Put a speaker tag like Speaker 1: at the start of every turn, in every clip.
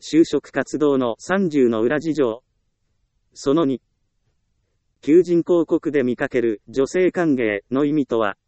Speaker 1: 就職活動の30の裏事情。その2。求人広告で見かける女性歓迎の意味とは。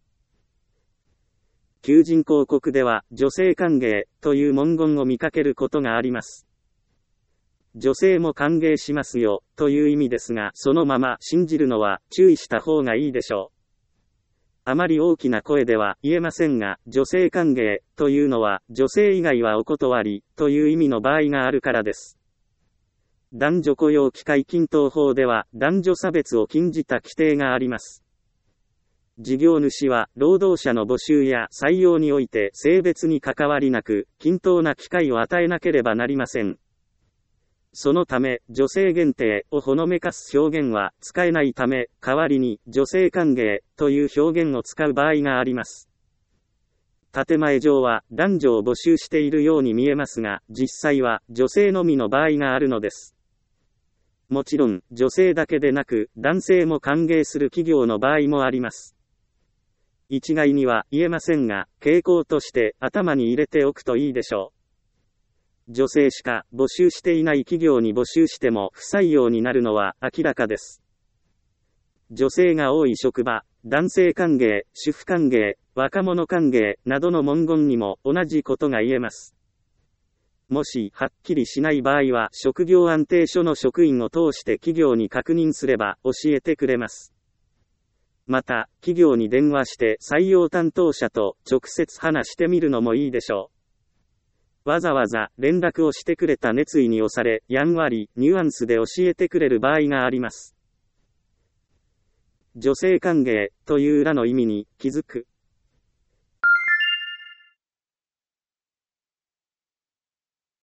Speaker 1: 求人広告では女性歓迎という文言を見かけることがあります。女性も歓迎しますよという意味ですが、そのまま信じるのは注意した方がいいでしょう。あまり大きな声では言えませんが、女性歓迎というのは女性以外はお断りという意味の場合があるからです。男女雇用機会均等法では男女差別を禁じた規定があります。事業主は労働者の募集や採用において性別に関わりなく均等な機会を与えなければなりません。そのため、女性限定をほのめかす表現は使えないため、代わりに女性歓迎という表現を使う場合があります。建前上は男女を募集しているように見えますが、実際は女性のみの場合があるのです。もちろん、女性だけでなく、男性も歓迎する企業の場合もあります。一概には言えませんが、傾向として頭に入れておくといいでしょう。女性しか募集していない企業に募集しても不採用になるのは明らかです。女性が多い職場、男性歓迎、主婦歓迎、若者歓迎などの文言にも同じことが言えます。もしはっきりしない場合は職業安定所の職員を通して企業に確認すれば教えてくれます。また、企業に電話して採用担当者と直接話してみるのもいいでしょう。わざわざ連絡をしてくれた熱意に押され、やんわりニュアンスで教えてくれる場合があります。女性歓迎という裏の意味に気づく。